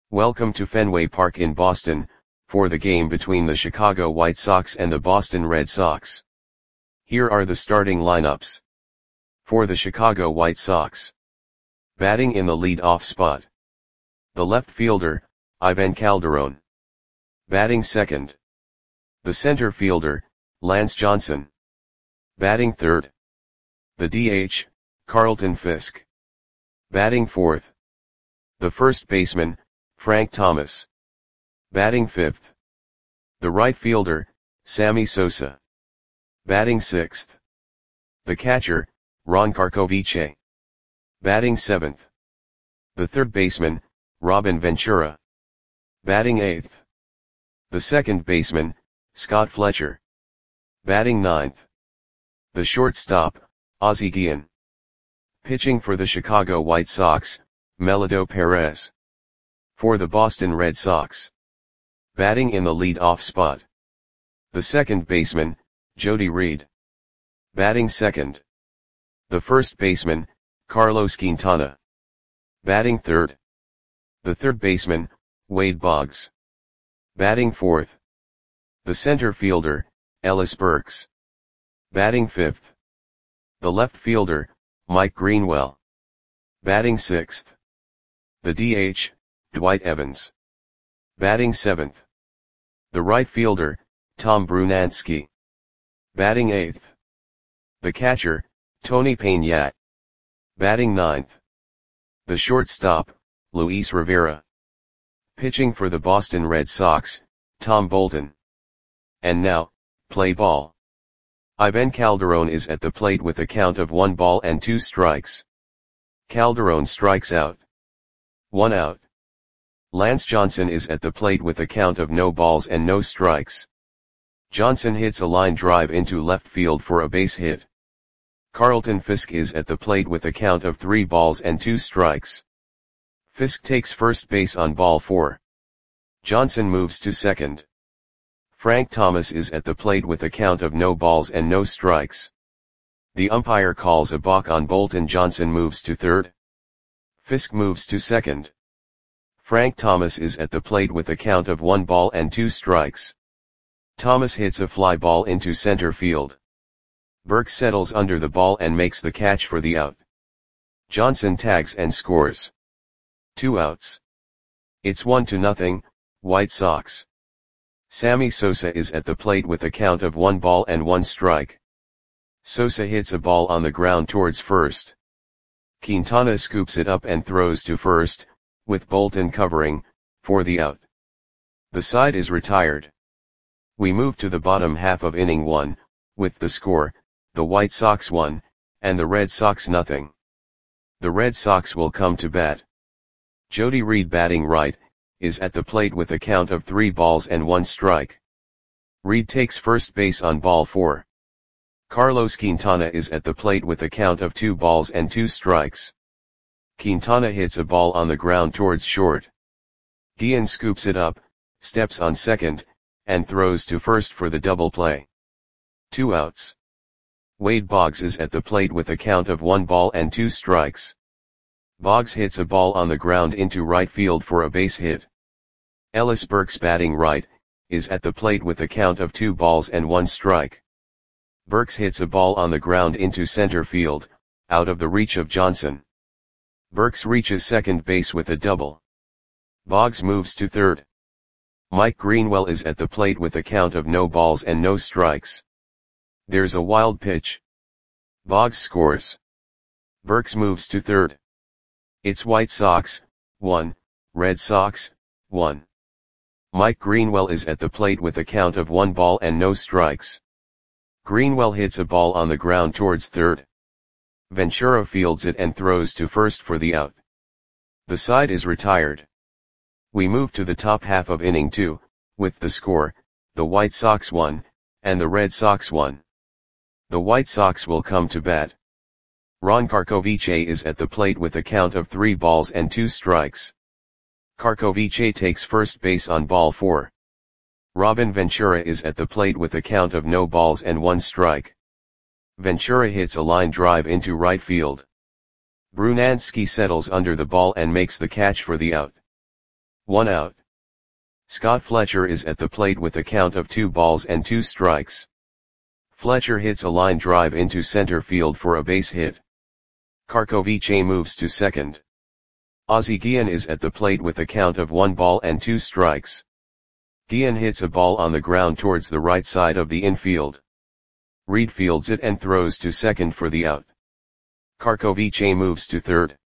Welcome to Fenway Park in Boston, for the game between the Chicago White Sox and the Boston Red Sox. Here are the starting lineups. For the Chicago White Sox. Batting in the lead-off spot. The left fielder, Ivan Calderon. Batting second. The center fielder, Lance Johnson. Batting third. The DH, Carlton Fisk. Batting fourth. The first baseman, Frank Thomas. Batting fifth. The right fielder, Sammy Sosa. Batting sixth. The catcher, Ron Karkovice. Batting seventh. The third baseman, Robin Ventura. Batting eighth. The second baseman, Scott Fletcher. Batting ninth. The shortstop, Ozzie Guillen. Pitching for the Chicago White Sox, Melido Perez. For the Boston Red Sox. Batting in the lead-off spot. The second baseman, Jody Reed. Batting second. The first baseman, Carlos Quintana. Batting third. The third baseman, Wade Boggs. Batting fourth. The center fielder, Ellis Burks. Batting fifth. The left fielder, Mike Greenwell. Batting sixth. The DH, Dwight Evans. Batting seventh. The right fielder, Tom Brunansky. Batting eighth. The catcher, Tony Peña. Batting ninth. The shortstop, Luis Rivera. Pitching for the Boston Red Sox, Tom Bolton. And now, play ball. Ivan Calderon is at the plate with a count of 1 ball and 2 strikes. Calderon strikes out. 1 out. Lance Johnson is at the plate with a count of no balls and no strikes. Johnson hits a line drive into left field for a base hit. Carlton Fisk is at the plate with a count of 3 balls and 2 strikes. Fisk takes first base on ball 4. Johnson moves to second. Frank Thomas is at the plate with a count of no balls and no strikes. The umpire calls a balk on Bolton. Johnson moves to third. Fisk moves to second. Frank Thomas is at the plate with a count of 1 ball and 2 strikes. Thomas hits a fly ball into center field. Burks settles under the ball and makes the catch for the out. Johnson tags and scores. 2 outs. It's 1-0, White Sox. Sammy Sosa is at the plate with a count of 1 ball and 1 strike. Sosa hits a ball on the ground towards first. Quintana scoops it up and throws to first, with Bolton covering, for the out. The side is retired. We move to the bottom half of inning 1, with the score, the White Sox 1, and the Red Sox 0. The Red Sox will come to bat. Jody Reed, batting right, is at the plate with a count of 3 balls and 1 strike. Reed takes first base on ball 4. Carlos Quintana is at the plate with a count of 2 balls and 2 strikes. Quintana hits a ball on the ground towards short. Guillen scoops it up, steps on second, and throws to first for the double play. 2 outs. Wade Boggs is at the plate with a count of 1 ball and 2 strikes. Boggs hits a ball on the ground into right field for a base hit. Ellis Burks, batting right, is at the plate with a count of 2 balls and 1 strike. Burks hits a ball on the ground into center field, out of the reach of Johnson. Burks reaches second base with a double. Boggs moves to third. Mike Greenwell is at the plate with a count of no balls and no strikes. There's a wild pitch. Boggs scores. Burks moves to third. It's White Sox 1, Red Sox 1. Mike Greenwell is at the plate with a count of 1 ball and no strikes. Greenwell hits a ball on the ground towards third. Ventura fields it and throws to first for the out. The side is retired. We move to the top half of inning 2, with the score, the White Sox 1, and the Red Sox 1. The White Sox will come to bat. Ron Karkovice is at the plate with a count of 3 balls and 2 strikes. Karkovice takes first base on ball 4. Robin Ventura is at the plate with a count of no balls and 1 strike. Ventura hits a line drive into right field. Brunansky settles under the ball and makes the catch for the out. 1 out. Scott Fletcher is at the plate with a count of 2 balls and 2 strikes. Fletcher hits a line drive into center field for a base hit. Karkovice moves to second. Ozzie Guillen is at the plate with a count of 1 ball and 2 strikes. Guillen hits a ball on the ground towards the right side of the infield. Reed fields it and throws to second for the out. Karkovice moves to third.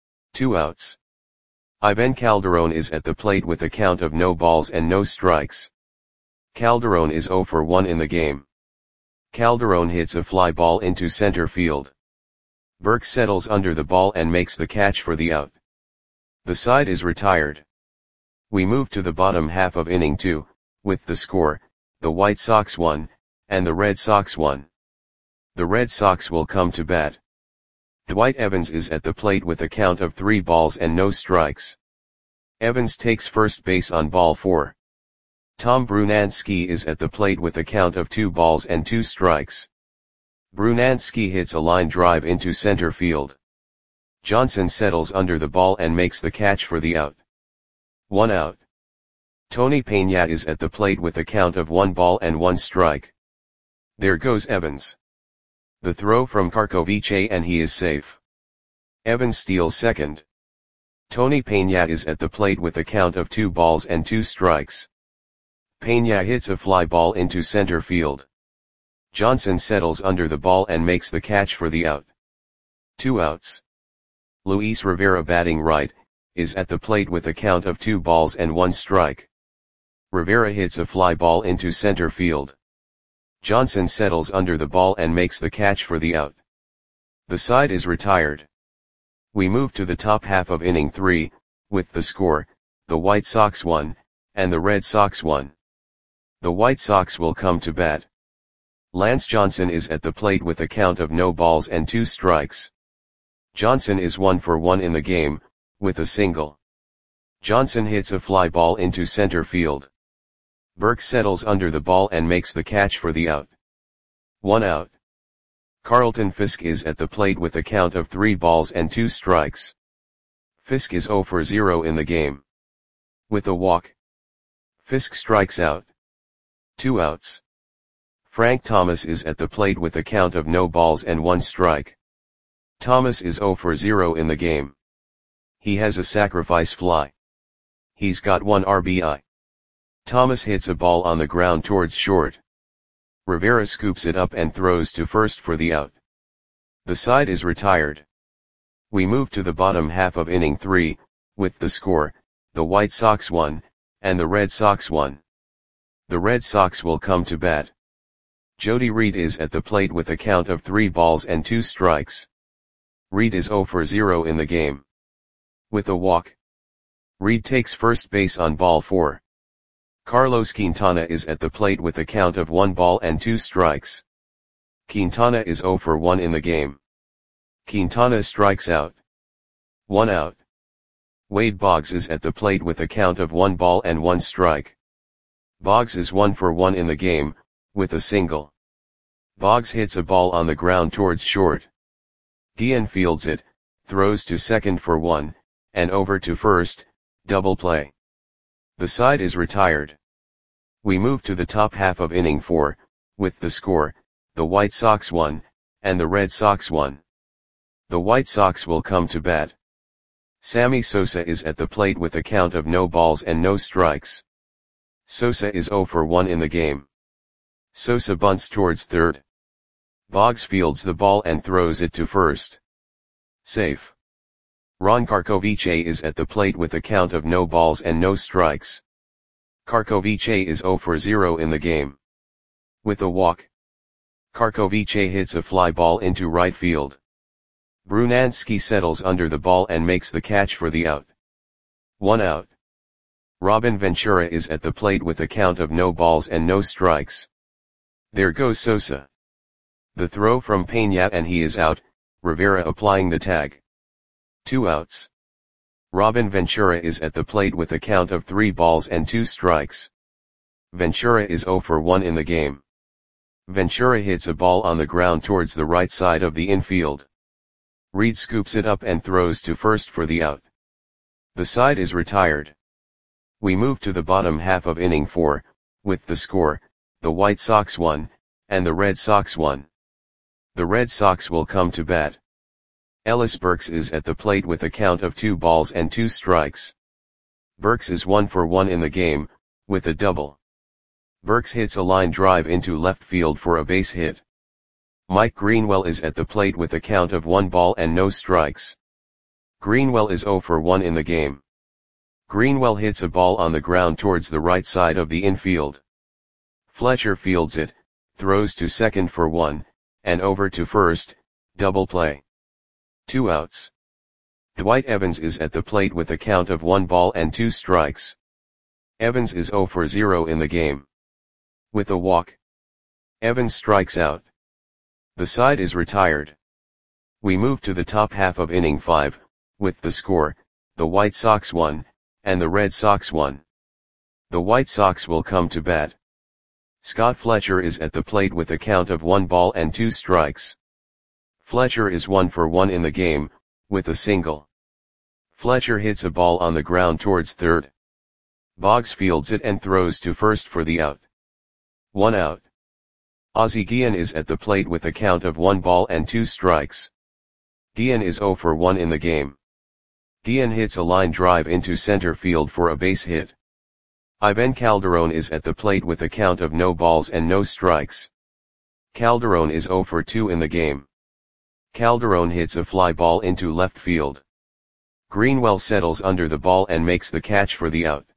2 outs. Ivan Calderon is at the plate with a count of no balls and no strikes. Calderon is 0 for 1 in the game. Calderon hits a fly ball into center field. Burke settles under the ball and makes the catch for the out. The side is retired. We move to the bottom half of inning 2, with the score, the White Sox 1, and the Red Sox 1. The Red Sox will come to bat. Dwight Evans is at the plate with a count of 3 balls and no strikes. Evans takes first base on ball 4. Tom Brunansky is at the plate with a count of 2 balls and 2 strikes. Brunansky hits a line drive into center field. Johnson settles under the ball and makes the catch for the out. 1 out. Tony Peña is at the plate with a count of 1 ball and 1 strike. There goes Evans. The throw from Karkovice and he is safe. Evans steals second. Tony Peña is at the plate with a count of 2 balls and 2 strikes. Peña hits a fly ball into center field. Johnson settles under the ball and makes the catch for the out. 2 outs. Luis Rivera, batting right, is at the plate with a count of 2 balls and 1 strike. Rivera hits a fly ball into center field. Johnson settles under the ball and makes the catch for the out. The side is retired. We move to the top half of inning 3, with the score, the White Sox 1, and the Red Sox 1. The White Sox will come to bat. Lance Johnson is at the plate with a count of no balls and 2 strikes. Johnson is 1 for 1 in the game, with a single. Johnson hits a fly ball into center field. Burke settles under the ball and makes the catch for the out. 1 out. Carlton Fisk is at the plate with a count of 3 balls and 2 strikes. Fisk is 0 for 0 in the game. With a walk, Fisk strikes out. 2 outs. Frank Thomas is at the plate with a count of no balls and 1 strike. Thomas is 0 for 0 in the game. He has a sacrifice fly. He's got 1 RBI. Thomas hits a ball on the ground towards short. Rivera scoops it up and throws to first for the out. The side is retired. We move to the bottom half of inning 3, with the score, the White Sox 1, and the Red Sox 1. The Red Sox will come to bat. Jody Reed is at the plate with a count of 3 balls and 2 strikes. Reed is 0 for 0 in the game. With a walk, Reed takes first base on ball 4. Carlos Quintana is at the plate with a count of 1 ball and 2 strikes. Quintana is 0 for 1 in the game. Quintana strikes out. 1 out. Wade Boggs is at the plate with a count of 1 ball and 1 strike. Boggs is 1 for 1 in the game, with a single. Boggs hits a ball on the ground towards short. Guillen fields it, throws to second for 1, and over to first, double play. The side is retired. We move to the top half of inning 4, with the score, the White Sox 1, and the Red Sox 1. The White Sox will come to bat. Sammy Sosa is at the plate with a count of no balls and no strikes. Sosa is 0 for 1 in the game. Sosa bunts towards third. Boggs fields the ball and throws it to first. Safe. Ron Karkovice is at the plate with a count of no balls and no strikes. Karkovice is 0 for 0 in the game. With a walk, Karkovice hits a fly ball into right field. Brunansky settles under the ball and makes the catch for the out. 1 out. Robin Ventura is at the plate with a count of no balls and no strikes. There goes Sosa. The throw from Peña and he is out, Rivera applying the tag. 2 outs. Robin Ventura is at the plate with a count of 3 balls and 2 strikes. Ventura is 0 for 1 in the game. Ventura hits a ball on the ground towards the right side of the infield. Reed scoops it up and throws to first for the out. The side is retired. We move to the bottom half of inning 4, with the score, the White Sox 1, and the Red Sox 1. The Red Sox will come to bat. Ellis Burks is at the plate with a count of 2 balls and 2 strikes. Burks is 1 for 1 in the game, with a double. Burks hits a line drive into left field for a base hit. Mike Greenwell is at the plate with a count of 1 ball and no strikes. Greenwell is 0 for 1 in the game. Greenwell hits a ball on the ground towards the right side of the infield. Fletcher fields it, throws to second for 1, and over to first, double play. 2 outs. Dwight Evans is at the plate with a count of 1 ball and 2 strikes. Evans is 0 for 0 in the game. With a walk, Evans strikes out. The side is retired. We move to the top half of inning 5, with the score, the White Sox 1, and the Red Sox 1. The White Sox will come to bat. Scott Fletcher is at the plate with a count of 1 ball and 2 strikes. Fletcher is 1 for 1 in the game, with a single. Fletcher hits a ball on the ground towards third. Boggs fields it and throws to first for the out. 1 out. Ozzie Guillen is at the plate with a count of 1 ball and 2 strikes. Guillen is 0 for 1 in the game. Guillen hits a line drive into center field for a base hit. Ivan Calderon is at the plate with a count of no balls and no strikes. Calderon is 0 for 2 in the game. Calderon hits a fly ball into left field. Greenwell settles under the ball and makes the catch for the out.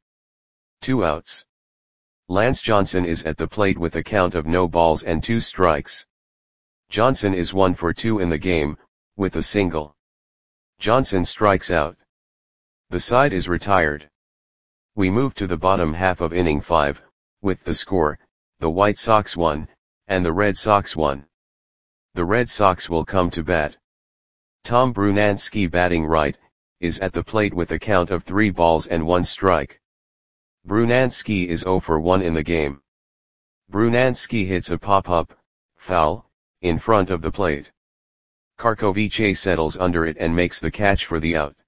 2 outs. Lance Johnson is at the plate with a count of no balls and 2 strikes. Johnson is 1 for 2 in the game, with a single. Johnson strikes out. The side is retired. We move to the bottom half of inning 5, with the score, the White Sox 1, and the Red Sox 1. The Red Sox will come to bat. Tom Brunansky, batting right, is at the plate with a count of 3 balls and 1 strike. Brunansky is 0 for 1 in the game. Brunansky hits a pop-up, foul, in front of the plate. Karkovice settles under it and makes the catch for the out.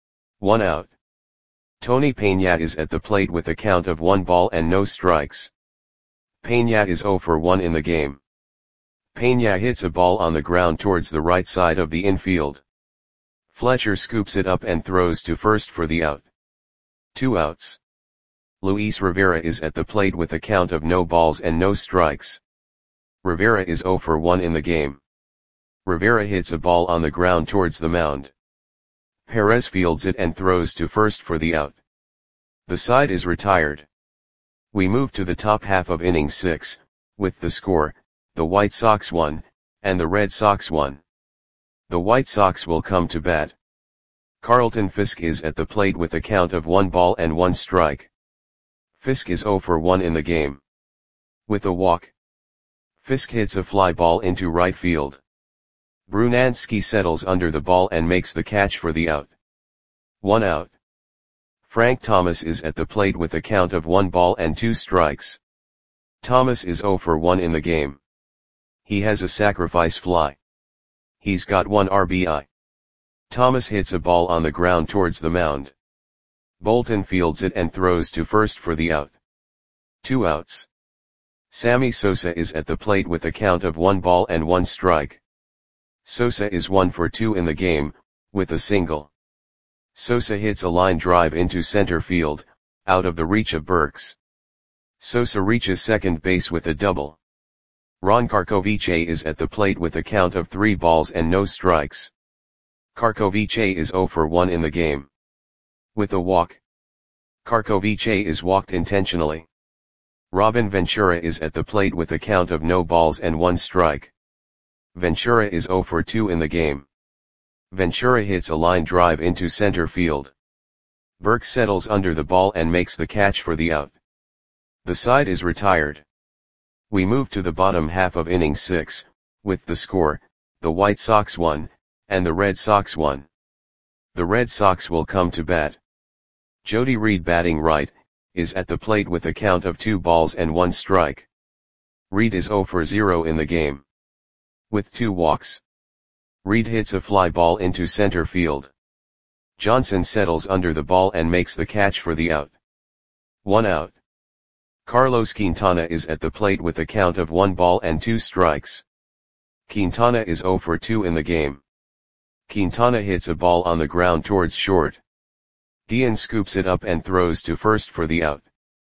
1 out. Tony Peña is at the plate with a count of 1 ball and no strikes. Peña is 0 for 1 in the game. Peña hits a ball on the ground towards the right side of the infield. Fletcher scoops it up and throws to first for the out. 2 outs. Luis Rivera is at the plate with a count of no balls and no strikes. Rivera is 0 for 1 in the game. Rivera hits a ball on the ground towards the mound. Perez fields it and throws to first for the out. The side is retired. We move to the top half of inning 6, with the score, the White Sox 1, and the Red Sox 1. The White Sox will come to bat. Carlton Fisk is at the plate with a count of 1 ball and 1 strike. Fisk is 0 for 1 in the game. With a walk, Fisk hits a fly ball into right field. Brunansky settles under the ball and makes the catch for the out. 1 out. Frank Thomas is at the plate with a count of 1 ball and 2 strikes. Thomas is 0 for 1 in the game. He has a sacrifice fly. He's got 1 RBI. Thomas hits a ball on the ground towards the mound. Bolton fields it and throws to first for the out. 2 outs. Sammy Sosa is at the plate with a count of 1 ball and 1 strike. Sosa is 1 for 2 in the game, with a single. Sosa hits a line drive into center field, out of the reach of Burks. Sosa reaches second base with a double. Ron Karkovice is at the plate with a count of 3 balls and no strikes. Karkovice is 0 for 1 in the game. With a walk, Karkovice is walked intentionally. Robin Ventura is at the plate with a count of no balls and 1 strike. Ventura is 0 for 2 in the game. Ventura hits a line drive into center field. Burks settles under the ball and makes the catch for the out. The side is retired. We move to the bottom half of inning 6, with the score, the White Sox 1, and the Red Sox 1. The Red Sox will come to bat. Jody Reed, batting right, is at the plate with a count of 2 balls and 1 strike. Reed is 0 for 0 in the game. With 2 walks, Reed hits a fly ball into center field. Johnson settles under the ball and makes the catch for the out. 1 out. Carlos Quintana is at the plate with a count of 1 ball and 2 strikes. Quintana is 0 for 2 in the game. Quintana hits a ball on the ground towards short. Guillen scoops it up and throws to first for the out.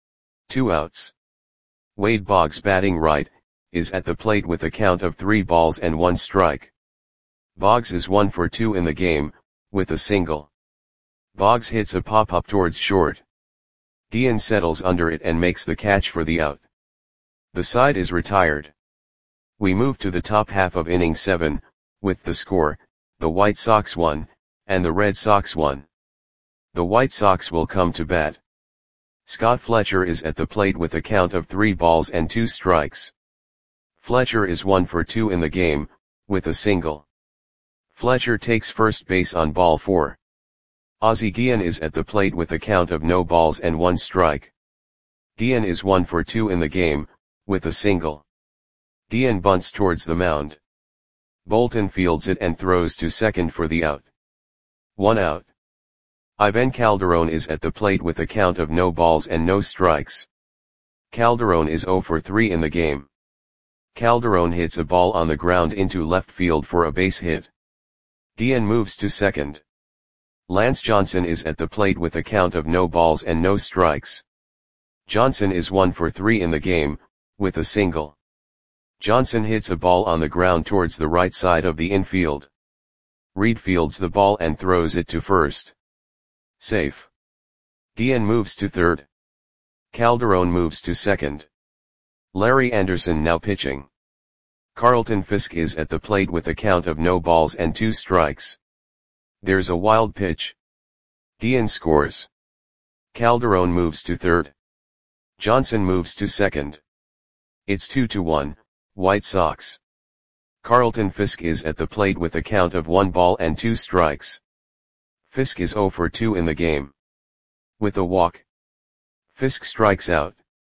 2 outs. Wade Boggs, batting right, is at the plate with a count of 3 balls and 1 strike. Boggs is 1 for 2 in the game, with a single. Boggs hits a pop-up towards short. Guillen settles under it and makes the catch for the out. The side is retired. We move to the top half of inning 7, with the score, the White Sox 1, and the Red Sox 1. The White Sox will come to bat. Scott Fletcher is at the plate with a count of 3 balls and 2 strikes. Fletcher is 1 for 2 in the game, with a single. Fletcher takes first base on ball 4. Ozzie Guillen is at the plate with a count of no balls and 1 strike. Guillen is 1 for 2 in the game, with a single. Guillen bunts towards the mound. Bolton fields it and throws to second for the out. 1 out. Ivan Calderon is at the plate with a count of no balls and no strikes. Calderon is 0 for 3 in the game. Calderon hits a ball on the ground into left field for a base hit. Guillen moves to second. Lance Johnson is at the plate with a count of no balls and no strikes. Johnson is 1 for 3 in the game, with a single. Johnson hits a ball on the ground towards the right side of the infield. Reed fields the ball and throws it to first. Safe. Guillen moves to third. Calderon moves to second. Larry Anderson now pitching. Carlton Fisk is at the plate with a count of no balls and 2 strikes. There's a wild pitch. Guillen scores. Calderon moves to third. Johnson moves to second. It's 2-1, White Sox. Carlton Fisk is at the plate with a count of 1 ball and 2 strikes. Fisk is 0 for 2 in the game. With a walk. Fisk strikes out.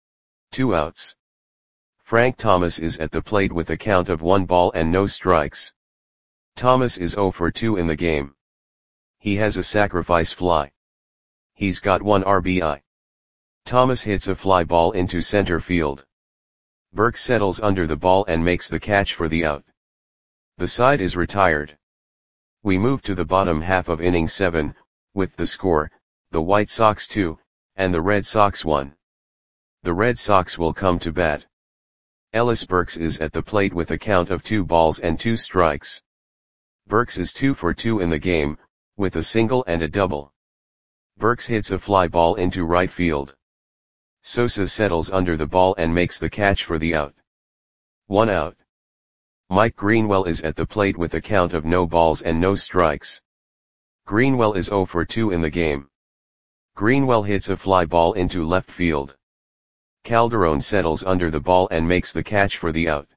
2 outs. Frank Thomas is at the plate with a count of 1 ball and no strikes. Thomas is 0 for 2 in the game. He has a sacrifice fly. He's got 1 RBI. Thomas hits a fly ball into center field. Burke settles under the ball and makes the catch for the out. The side is retired. We move to the bottom half of inning 7, with the score, the White Sox 2, and the Red Sox 1. The Red Sox will come to bat. Ellis Burks is at the plate with a count of 2 balls and 2 strikes. Burks is 2 for 2 in the game, with a single and a double. Burks hits a fly ball into right field. Sosa settles under the ball and makes the catch for the out. 1 out. Mike Greenwell is at the plate with a count of no balls and no strikes. Greenwell is 0 for 2 in the game. Greenwell hits a fly ball into left field. Calderon settles under the ball and makes the catch for the out.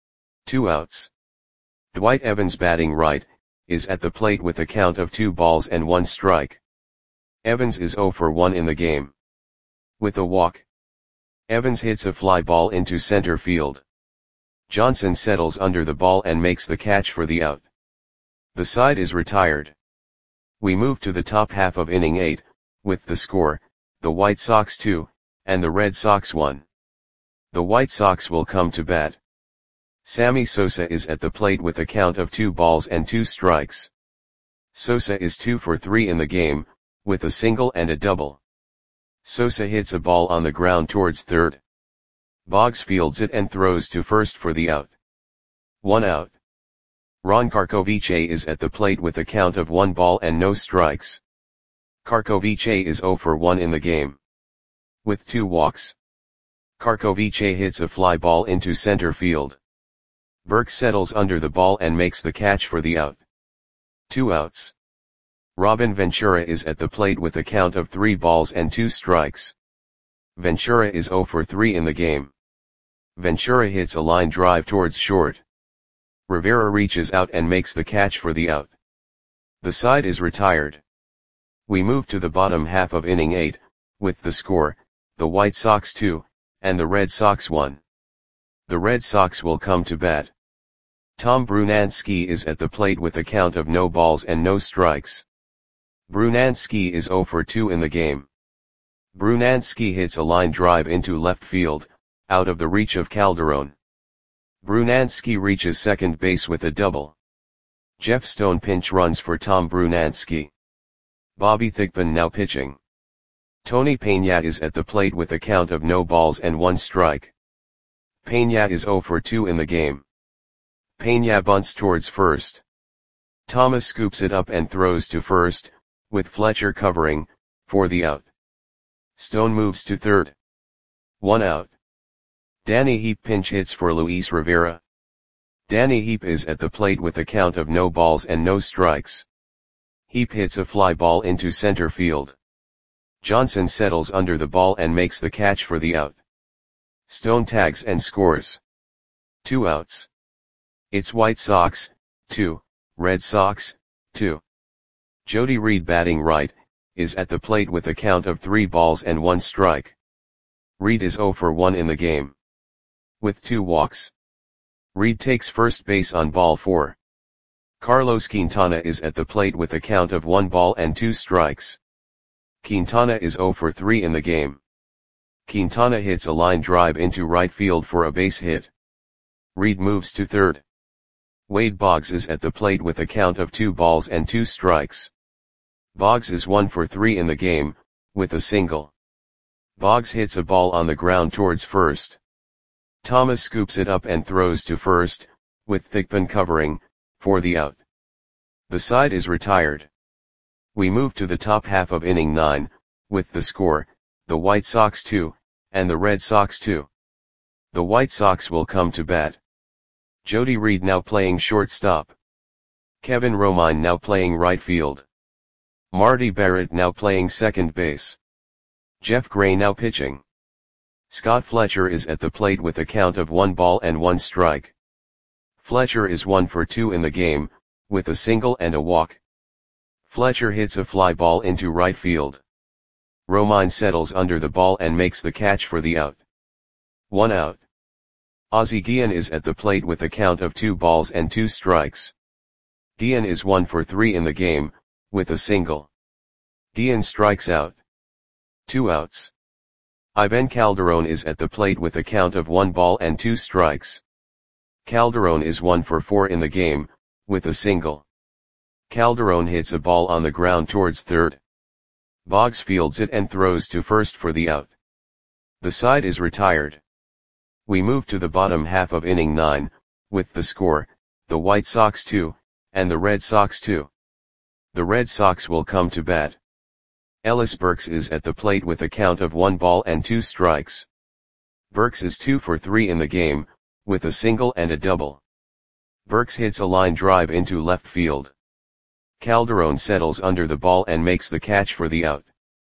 2 outs. Dwight Evans, batting right, is at the plate with a count of 2 balls and 1 strike. Evans is 0 for 1 in the game. With a walk. Evans hits a fly ball into center field. Johnson settles under the ball and makes the catch for the out. The side is retired. We move to the top half of inning 8, with the score, the White Sox 2, and the Red Sox 1. The White Sox will come to bat. Sammy Sosa is at the plate with a count of 2 balls and 2 strikes. Sosa is 2 for 3 in the game, with a single and a double. Sosa hits a ball on the ground towards third. Boggs fields it and throws to first for the out. 1 out. Ron Karkovice is at the plate with a count of 1 ball and no strikes. Karkovice is 0 for 1 in the game. With 2 walks. Karkovice hits a fly ball into center field. Burke settles under the ball and makes the catch for the out. 2 outs. Robin Ventura is at the plate with a count of 3 balls and 2 strikes. Ventura is 0 for 3 in the game. Ventura hits a line drive towards short. Rivera reaches out and makes the catch for the out. The side is retired. We move to the bottom half of inning 8, with the score, the White Sox 2, and the Red Sox 1. The Red Sox will come to bat. Tom Brunansky is at the plate with a count of no balls and no strikes. Brunansky is 0 for 2 in the game. Brunansky hits a line drive into left field, out of the reach of Calderon. Brunansky reaches second base with a double. Jeff Stone pinch runs for Tom Brunansky. Bobby Thigpen now pitching. Tony Peña is at the plate with a count of no balls and 1 strike. Peña is 0 for 2 in the game. Peña bunts towards first. Thomas scoops it up and throws to first, with Fletcher covering, for the out. Stone moves to third. 1 out. Danny Heap pinch hits for Luis Rivera. Danny Heap is at the plate with a count of no balls and no strikes. Heap hits a fly ball into center field. Johnson settles under the ball and makes the catch for the out. Stone tags and scores. 2 outs. It's White Sox, 2, Red Sox, 2. Jody Reed batting right, is at the plate with a count of 3 balls and 1 strike. Reed is 0 for 1 in the game. With 2 walks. Reed takes first base on ball 4. Carlos Quintana is at the plate with a count of 1 ball and 2 strikes. Quintana is 0 for 3 in the game. Quintana hits a line drive into right field for a base hit. Reed moves to third. Wade Boggs is at the plate with a count of 2 balls and 2 strikes. Boggs is 1 for 3 in the game, with a single. Boggs hits a ball on the ground towards first. Thomas scoops it up and throws to first, with Thigpen covering, for the out. The side is retired. We move to the top half of inning 9, with the score, the White Sox 2, and the Red Sox 2. The White Sox will come to bat. Jody Reed now playing shortstop. Kevin Romine now playing right field. Marty Barrett now playing second base. Jeff Gray now pitching. Scott Fletcher is at the plate with a count of 1 ball and 1 strike. Fletcher is 1 for 2 in the game, with a single and a walk. Fletcher hits a fly ball into right field. Romine settles under the ball and makes the catch for the out. 1 out. Ozzie Guillen is at the plate with a count of 2 balls and 2 strikes. Guillen is 1 for 3 in the game, with a single. Guillen strikes out. 2 outs. Ivan Calderon is at the plate with a count of 1 ball and 2 strikes. Calderon is 1 for 4 in the game, with a single. Calderon hits a ball on the ground towards third. Boggs fields it and throws to first for the out. The side is retired. We move to the bottom half of inning 9, with the score, the White Sox 2, and the Red Sox 2. The Red Sox will come to bat. Ellis Burks is at the plate with a count of 1 ball and 2 strikes. Burks is 2 for 3 in the game, with a single and a double. Burks hits a line drive into left field. Calderon settles under the ball and makes the catch for the out.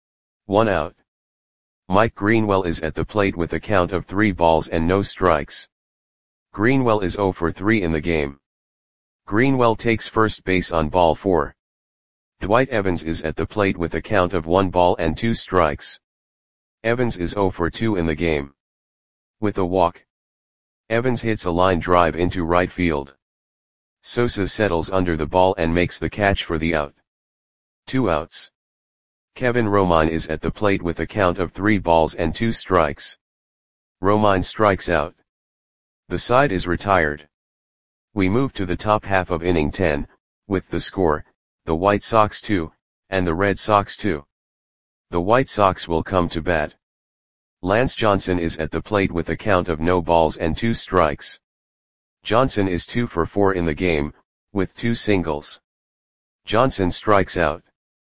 1 out. Mike Greenwell is at the plate with a count of 3 balls and no strikes. Greenwell is 0 for 3 in the game. Greenwell takes first base on ball 4. Dwight Evans is at the plate with a count of 1 ball and 2 strikes. Evans is 0 for 2 in the game. With a walk. Evans hits a line drive into right field. Sosa settles under the ball and makes the catch for the out. 2 outs. Kevin Romine is at the plate with a count of 3 balls and 2 strikes. Romine strikes out. The side is retired. We move to the top half of inning 10, with the score, the White Sox 2, and the Red Sox 2. The White Sox will come to bat. Lance Johnson is at the plate with a count of no balls and 2 strikes. Johnson is 2 for 4 in the game, with 2 singles. Johnson strikes out.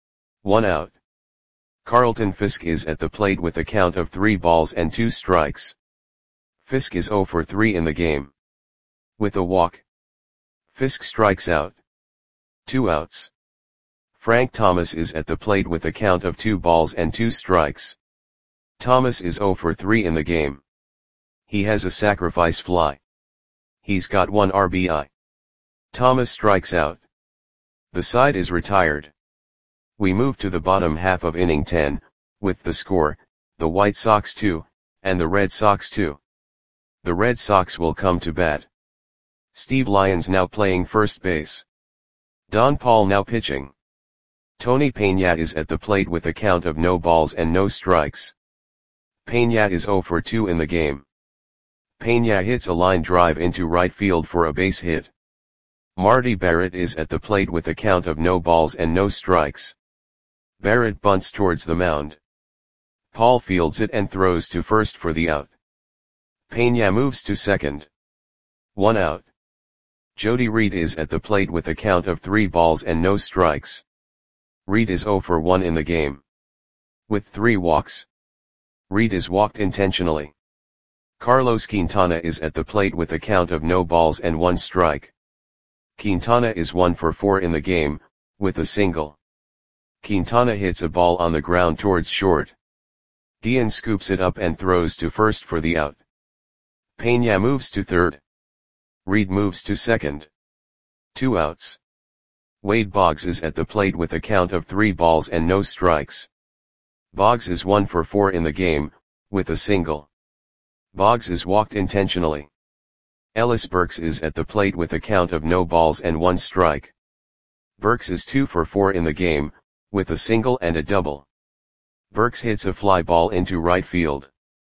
1 out. Carlton Fisk is at the plate with a count of 3 balls and 2 strikes. Fisk is 0 for 3 in the game. With a walk. Fisk strikes out. 2 outs. Frank Thomas is at the plate with a count of 2 balls and 2 strikes. Thomas is 0 for 3 in the game. He has a sacrifice fly. He's got 1 RBI. Thomas strikes out. The side is retired. We move to the bottom half of inning 10, with the score, the White Sox 2, and the Red Sox 2. The Red Sox will come to bat. Steve Lyons now playing first base. Don Paul now pitching. Tony Peña is at the plate with a count of no balls and no strikes. Peña is 0 for 2 in the game. Peña hits a line drive into right field for a base hit. Marty Barrett is at the plate with a count of no balls and no strikes. Barrett bunts towards the mound. Paul fields it and throws to first for the out. Peña moves to second. 1 out. Jody Reed is at the plate with a count of 3 balls and no strikes. Reed is 0 for 1 in the game. With 3 walks. Reed is walked intentionally. Carlos Quintana is at the plate with a count of no balls and 1 strike. Quintana is 1 for 4 in the game, with a single. Quintana hits a ball on the ground towards short. Guillen scoops it up and throws to first for the out. Peña moves to third. Reed moves to second. 2 outs. Wade Boggs is at the plate with a count of 3 balls and no strikes. Boggs is 1 for 4 in the game, with a single. Boggs is walked intentionally. Ellis Burks is at the plate with a count of no balls and 1 strike. Burks is 2 for 4 in the game, with a single and a double. Burks hits a fly ball into right field.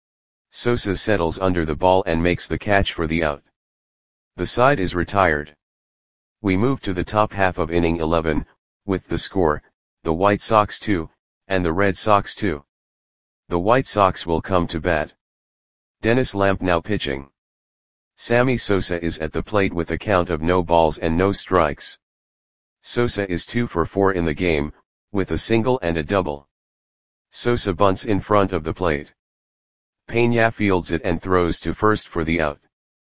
Sosa settles under the ball and makes the catch for the out. The side is retired. We move to the top half of inning 11, with the score, the White Sox 2, and the Red Sox 2. The White Sox will come to bat. Dennis Lamp now pitching. Sammy Sosa is at the plate with a count of no balls and no strikes. Sosa is 2 for 4 in the game, with a single and a double. Sosa bunts in front of the plate. Peña fields it and throws to first for the out.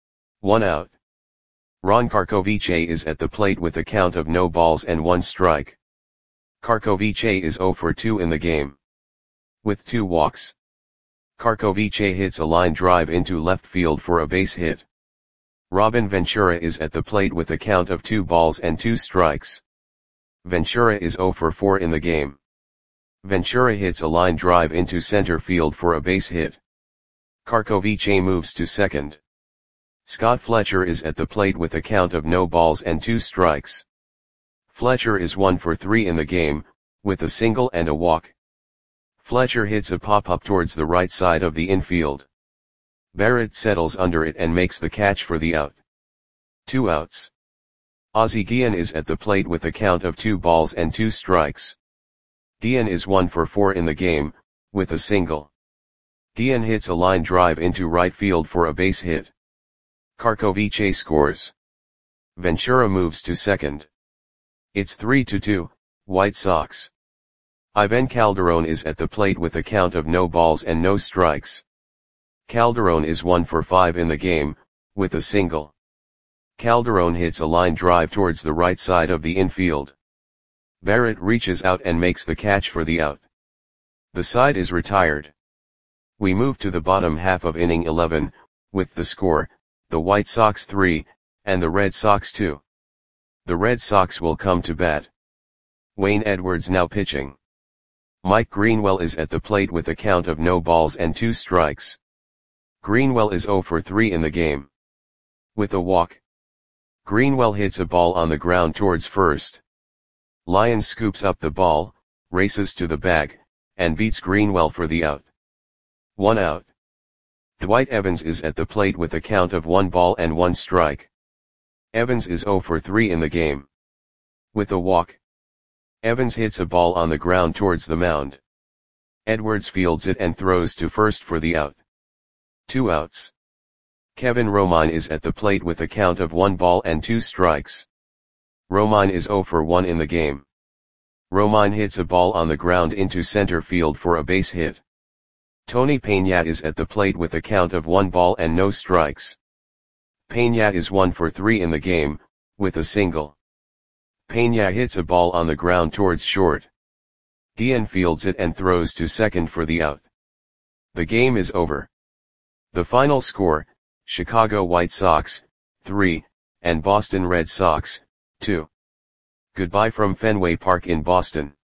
1 out. Ron Karkovice is at the plate with a count of no balls and 1 strike. Karkovice is 0 for 2 in the game. With 2 walks. Karkovice hits a line drive into left field for a base hit. Robin Ventura is at the plate with a count of 2 balls and 2 strikes. Ventura is 0 for 4 in the game. Ventura hits a line drive into center field for a base hit. Karkovice moves to second. Scott Fletcher is at the plate with a count of no balls and 2 strikes. Fletcher is 1 for 3 in the game, with a single and a walk. Fletcher hits a pop-up towards the right side of the infield. Barrett settles under it and makes the catch for the out. 2 outs. Ozzie Guillen is at the plate with a count of 2 balls and 2 strikes. Guillen is 1 for 4 in the game, with a single. Guillen hits a line drive into right field for a base hit. Karkovice scores. Ventura moves to second. It's 3-2, White Sox. Ivan Calderon is at the plate with a count of no balls and no strikes. Calderon is 1 for 5 in the game, with a single. Calderon hits a line drive towards the right side of the infield. Barrett reaches out and makes the catch for the out. The side is retired. We move to the bottom half of inning 11, with the score, the White Sox 3, and the Red Sox 2. The Red Sox will come to bat. Wayne Edwards now pitching. Mike Greenwell is at the plate with a count of no balls and 2 strikes. Greenwell is 0 for 3 in the game. With a walk. Greenwell hits a ball on the ground towards first. Lyons scoops up the ball, races to the bag, and beats Greenwell for the out. 1 out. Dwight Evans is at the plate with a count of 1 ball and 1 strike. Evans is 0 for 3 in the game. With a walk. Evans hits a ball on the ground towards the mound. Edwards fields it and throws to first for the out. 2 outs. Kevin Romine is at the plate with a count of 1 ball and 2 strikes. Romine is 0 for 1 in the game. Romine hits a ball on the ground into center field for a base hit. Tony Peña is at the plate with a count of 1 ball and no strikes. Peña is 1 for 3 in the game, with a single. Peña hits a ball on the ground towards short. Guillen fields it and throws to second for the out. The game is over. The final score, Chicago White Sox, 3, and Boston Red Sox, 2. Goodbye from Fenway Park in Boston.